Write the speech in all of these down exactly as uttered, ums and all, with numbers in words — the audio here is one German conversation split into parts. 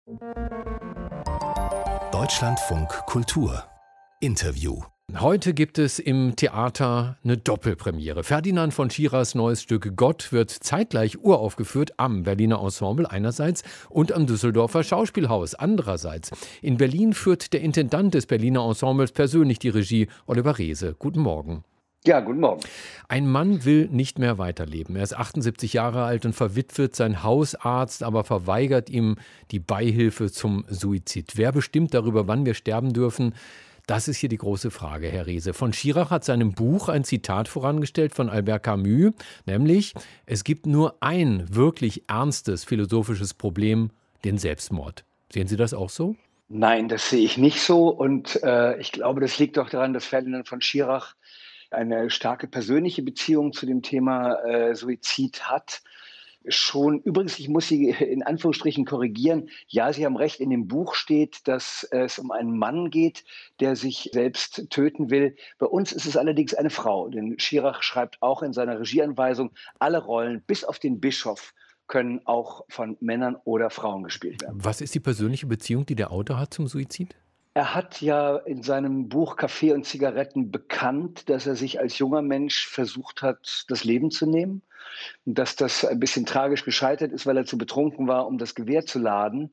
Deutschlandfunk Kultur Interview. Heute gibt es im Theater eine Doppelpremiere. Ferdinand von Schirachs neues Stück Gott wird zeitgleich uraufgeführt am Berliner Ensemble einerseits und am Düsseldorfer Schauspielhaus andererseits. In Berlin führt der Intendant des Berliner Ensembles persönlich die Regie, Oliver Reese. Guten Morgen. Ja, guten Morgen. Ein Mann will nicht mehr weiterleben. Er ist achtundsiebzig Jahre alt und verwitwet. Sein Hausarzt aber verweigert ihm die Beihilfe zum Suizid. Wer bestimmt darüber, wann wir sterben dürfen? Das ist hier die große Frage, Herr Reese. Von Schirach hat seinem Buch ein Zitat vorangestellt von Albert Camus, nämlich: Es gibt nur ein wirklich ernstes philosophisches Problem, den Selbstmord. Sehen Sie das auch so? Nein, das sehe ich nicht so. Und äh, ich glaube, das liegt doch daran, dass Ferdinand von Schirach eine starke persönliche Beziehung zu dem Thema äh, Suizid hat. Schon, übrigens, ich muss Sie in Anführungsstrichen korrigieren. Ja, Sie haben recht, in dem Buch steht, dass es um einen Mann geht, der sich selbst töten will. Bei uns ist es allerdings eine Frau, denn Schirach schreibt auch in seiner Regieanweisung, alle Rollen bis auf den Bischof können auch von Männern oder Frauen gespielt werden. Was ist die persönliche Beziehung, die der Autor hat zum Suizid? Er hat ja in seinem Buch Kaffee und Zigaretten bekannt, dass er sich als junger Mensch versucht hat, das Leben zu nehmen. Und dass das ein bisschen tragisch gescheitert ist, weil er zu betrunken war, um das Gewehr zu laden.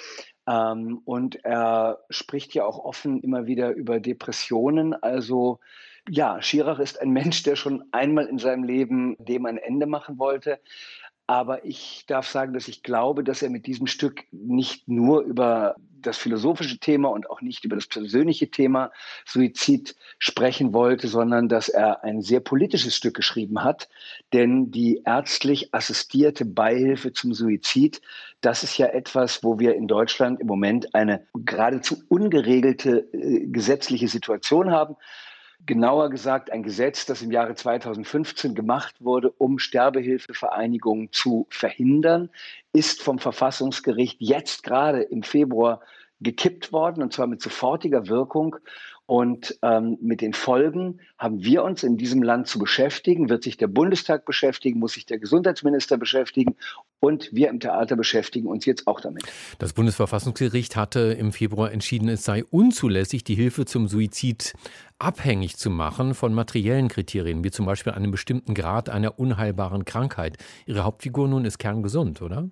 Ähm, und er spricht ja auch offen immer wieder über Depressionen. Also ja, Schirach ist ein Mensch, der schon einmal in seinem Leben dem ein Ende machen wollte. Aber ich darf sagen, dass ich glaube, dass er mit diesem Stück nicht nur über das philosophische Thema und auch nicht über das persönliche Thema Suizid sprechen wollte, sondern dass er ein sehr politisches Stück geschrieben hat. Denn die ärztlich assistierte Beihilfe zum Suizid, das ist ja etwas, wo wir in Deutschland im Moment eine geradezu ungeregelte äh, gesetzliche Situation haben. Genauer gesagt ein Gesetz, das im Jahre zweitausendfünfzehn gemacht wurde, um Sterbehilfevereinigungen zu verhindern, ist vom Verfassungsgericht jetzt gerade im Februar gekippt worden, und zwar mit sofortiger Wirkung. Und ähm, mit den Folgen haben wir uns in diesem Land zu beschäftigen, wird sich der Bundestag beschäftigen, muss sich der Gesundheitsminister beschäftigen und wir im Theater beschäftigen uns jetzt auch damit. Das Bundesverfassungsgericht hatte im Februar entschieden, es sei unzulässig, die Hilfe zum Suizid abhängig zu machen von materiellen Kriterien, wie zum Beispiel einem bestimmten Grad einer unheilbaren Krankheit. Ihre Hauptfigur nun ist kerngesund, oder?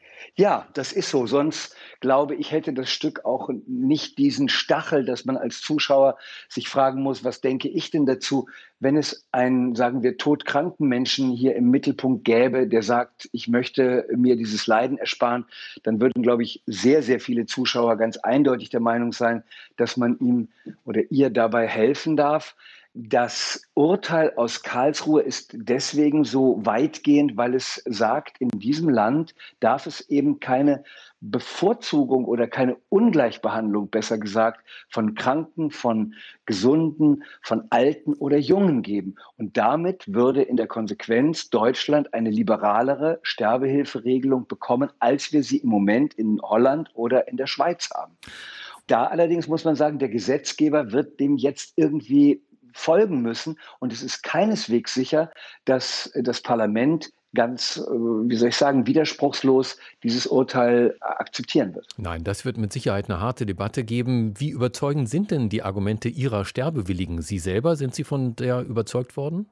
Ja, das ist so. Sonst, glaube ich, hätte das Stück auch nicht diesen Stachel, dass man als Zuschauer sich fragen muss, was denke ich denn dazu, wenn es einen, sagen wir, todkranken Menschen hier im Mittelpunkt gäbe, der sagt, ich möchte mir dieses Leiden ersparen, dann würden, glaube ich, sehr, sehr viele Zuschauer ganz eindeutig der Meinung sein, dass man ihm oder ihr dabei helfen darf. Das Urteil aus Karlsruhe ist deswegen so weitgehend, weil es sagt, in diesem Land darf es eben keine Bevorzugung oder keine Ungleichbehandlung, besser gesagt, von Kranken, von Gesunden, von Alten oder Jungen geben. Und damit würde in der Konsequenz Deutschland eine liberalere Sterbehilferegelung bekommen, als wir sie im Moment in Holland oder in der Schweiz haben. Da allerdings muss man sagen, der Gesetzgeber wird dem jetzt irgendwie folgen müssen. Und es ist keineswegs sicher, dass das Parlament ganz, wie soll ich sagen, widerspruchslos dieses Urteil akzeptieren wird. Nein, das wird mit Sicherheit eine harte Debatte geben. Wie überzeugend sind denn die Argumente Ihrer Sterbewilligen? Sie selber, sind Sie von der überzeugt worden?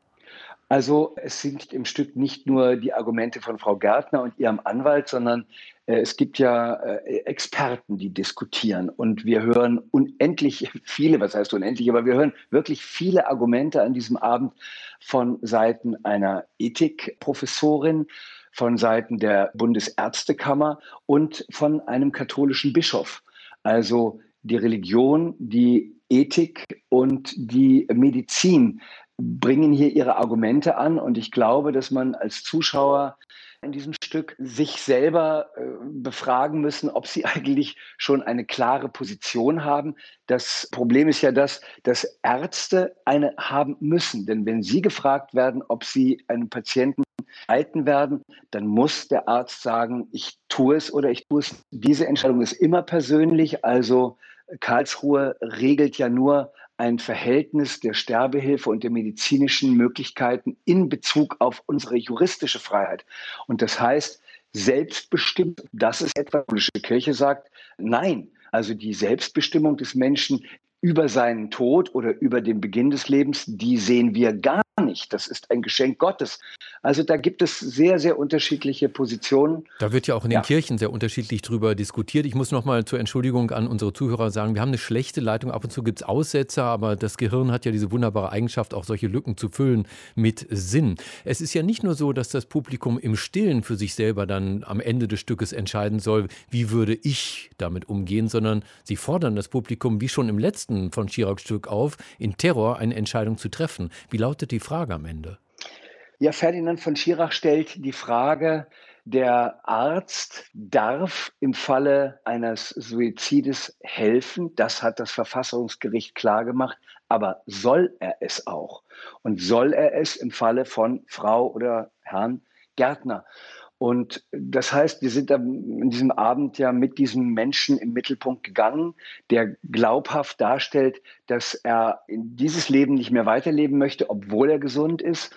Also es sind im Stück nicht nur die Argumente von Frau Gärtner und ihrem Anwalt, sondern äh, es gibt ja äh, Experten, die diskutieren. Und wir hören unendlich viele, was heißt unendlich, aber wir hören wirklich viele Argumente an diesem Abend von Seiten einer Ethikprofessorin, von Seiten der Bundesärztekammer und von einem katholischen Bischof. Also die Religion, die Ethik und die Medizin bringen hier ihre Argumente an. Und ich glaube, dass man als Zuschauer in diesem Stück sich selber äh, befragen müssen, ob sie eigentlich schon eine klare Position haben. Das Problem ist ja das, dass Ärzte eine haben müssen. Denn wenn sie gefragt werden, ob sie einen Patienten halten werden, dann muss der Arzt sagen, ich tue es oder ich tue es. Diese Entscheidung ist immer persönlich. Also Karlsruhe regelt ja nur ein Verhältnis der Sterbehilfe und der medizinischen Möglichkeiten in Bezug auf unsere juristische Freiheit. Und das heißt, selbstbestimmt. Das ist etwas, die katholische Kirche sagt, nein, also die Selbstbestimmung des Menschen über seinen Tod oder über den Beginn des Lebens, die sehen wir gar nicht. Das ist ein Geschenk Gottes. Also da gibt es sehr, sehr unterschiedliche Positionen. Da wird ja auch in den ja. Kirchen sehr unterschiedlich drüber diskutiert. Ich muss noch mal zur Entschuldigung an unsere Zuhörer sagen, wir haben eine schlechte Leitung. Ab und zu gibt es Aussetzer, aber das Gehirn hat ja diese wunderbare Eigenschaft, auch solche Lücken zu füllen mit Sinn. Es ist ja nicht nur so, dass das Publikum im Stillen für sich selber dann am Ende des Stückes entscheiden soll, wie würde ich damit umgehen, sondern sie fordern das Publikum, wie schon im letzten von Schirach-Stück auf, in Terror eine Entscheidung zu treffen. Wie lautet die Frage am Ende? Ja, Ferdinand von Schirach stellt die Frage, der Arzt darf im Falle eines Suizides helfen. Das hat das Verfassungsgericht klargemacht. Aber soll er es auch? Und soll er es im Falle von Frau oder Herrn Gärtner? Und das heißt, wir sind da in diesem Abend ja mit diesem Menschen im Mittelpunkt gegangen, der glaubhaft darstellt, dass er in dieses Leben nicht mehr weiterleben möchte, obwohl er gesund ist.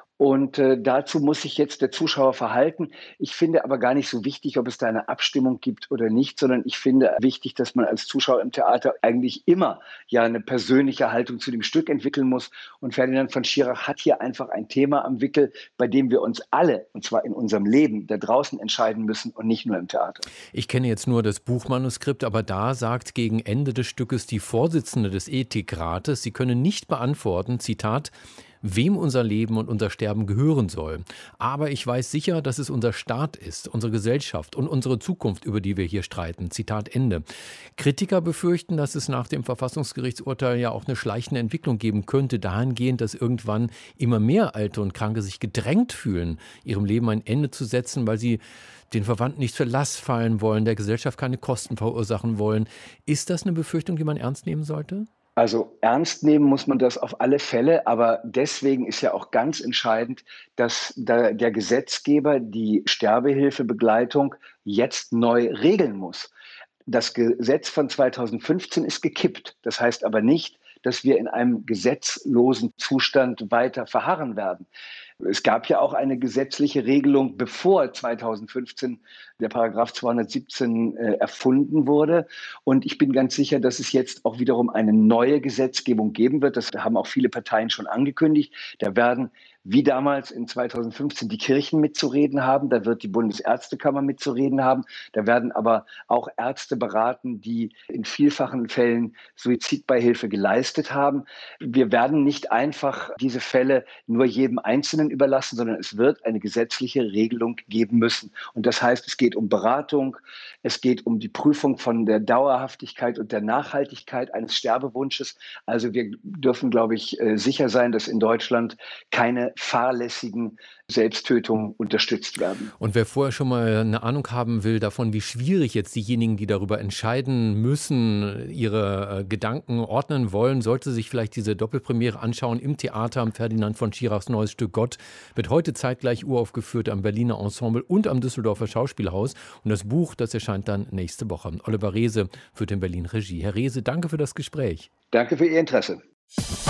Und äh, dazu muss sich jetzt der Zuschauer verhalten. Ich finde aber gar nicht so wichtig, ob es da eine Abstimmung gibt oder nicht, sondern ich finde wichtig, dass man als Zuschauer im Theater eigentlich immer ja eine persönliche Haltung zu dem Stück entwickeln muss. Und Ferdinand von Schirach hat hier einfach ein Thema am Wickel, bei dem wir uns alle, und zwar in unserem Leben, da draußen entscheiden müssen und nicht nur im Theater. Ich kenne jetzt nur das Buchmanuskript, aber da sagt gegen Ende des Stückes die Vorsitzende des Ethikrates, sie könne nicht beantworten, Zitat, wem unser Leben und unser Sterben gehören soll. Aber ich weiß sicher, dass es unser Staat ist, unsere Gesellschaft und unsere Zukunft, über die wir hier streiten. Zitat Ende. Kritiker befürchten, dass es nach dem Verfassungsgerichtsurteil ja auch eine schleichende Entwicklung geben könnte, dahingehend, dass irgendwann immer mehr Alte und Kranke sich gedrängt fühlen, ihrem Leben ein Ende zu setzen, weil sie den Verwandten nicht zur Last fallen wollen, der Gesellschaft keine Kosten verursachen wollen. Ist das eine Befürchtung, die man ernst nehmen sollte? Also ernst nehmen muss man das auf alle Fälle, aber deswegen ist ja auch ganz entscheidend, dass da der Gesetzgeber die Sterbehilfebegleitung jetzt neu regeln muss. Das Gesetz von zweitausendfünfzehn ist gekippt. Das heißt aber nicht, dass wir in einem gesetzlosen Zustand weiter verharren werden. Es gab ja auch eine gesetzliche Regelung, bevor zweitausendfünfzehn der Paragraph zweihundertsiebzehn äh, erfunden wurde. Und ich bin ganz sicher, dass es jetzt auch wiederum eine neue Gesetzgebung geben wird. Das haben auch viele Parteien schon angekündigt. Da werden, wie damals in zweitausendfünfzehn, die Kirchen mitzureden haben. Da wird die Bundesärztekammer mitzureden haben. Da werden aber auch Ärzte beraten, die in vielfachen Fällen Suizidbeihilfe geleistet haben. Wir werden nicht einfach diese Fälle nur jedem Einzelnen überlassen, sondern es wird eine gesetzliche Regelung geben müssen. Und das heißt, es geht um Beratung, es geht um die Prüfung von der Dauerhaftigkeit und der Nachhaltigkeit eines Sterbewunsches. Also wir dürfen, glaube ich, sicher sein, dass in Deutschland keine fahrlässigen Selbsttötungen unterstützt werden. Und wer vorher schon mal eine Ahnung haben will davon, wie schwierig jetzt diejenigen, die darüber entscheiden müssen, ihre Gedanken ordnen wollen, sollte sich vielleicht diese Doppelpremiere anschauen im Theater am Ferdinand von Schirachs neues Stück Gott. Wird heute zeitgleich uraufgeführt am Berliner Ensemble und am Düsseldorfer Schauspielhaus. Und das Buch, das erscheint dann nächste Woche. Oliver Reese führt in Berlin Regie. Herr Reese, danke für das Gespräch. Danke für Ihr Interesse.